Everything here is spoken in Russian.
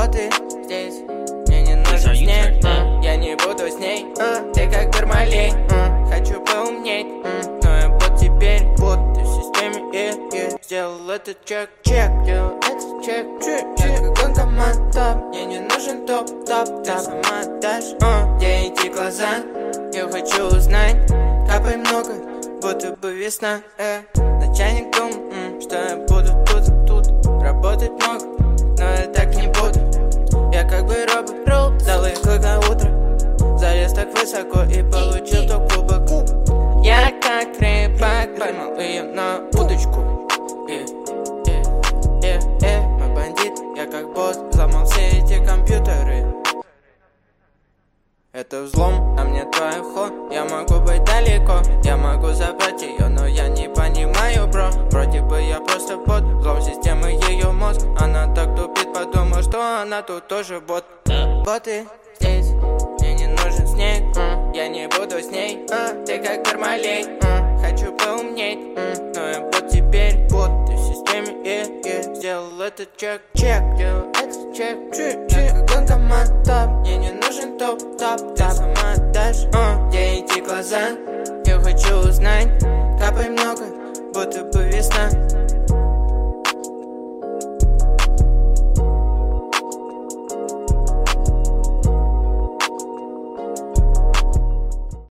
Вот ты здесь, мне не нужен снег, я не буду с ней, ты как Бармалей, хочу поумнеть, но я бот теперь, бот, ты в системе, сделал этот чек, сделал этот чек, я как банкомат, мне не нужен топ, ты сама дашь, где эти глаза, я хочу узнать, капай много, будто бы весна, начальник думал, что я буду тут, работать много, но я так не буду. Я как бы робот, дал их на утро, залез так высоко и получил то кубок. Я как рыбак поймал ее на удочку. Мой бандит, я как босс, взломал все эти компьютеры. Это взлом, а мне твой ход. Я могу быть далеко, я могу забрать ее, но я не понимаю, бро. Вроде бы я просто бот, взлом системы ее мозг. Она так тупит, подумал, что она тут тоже бот. Боты здесь, мне не нужен снег, я не буду с ней, ты как Бармалей, хочу поумнеть, но я бот теперь, бот, ты в системе, сделал этот чек, сделал этот чек, я как банкомат, мне не нужен топ, ты сама дашь, где эти глаза, я хочу узнать, капай много, будто бы весна.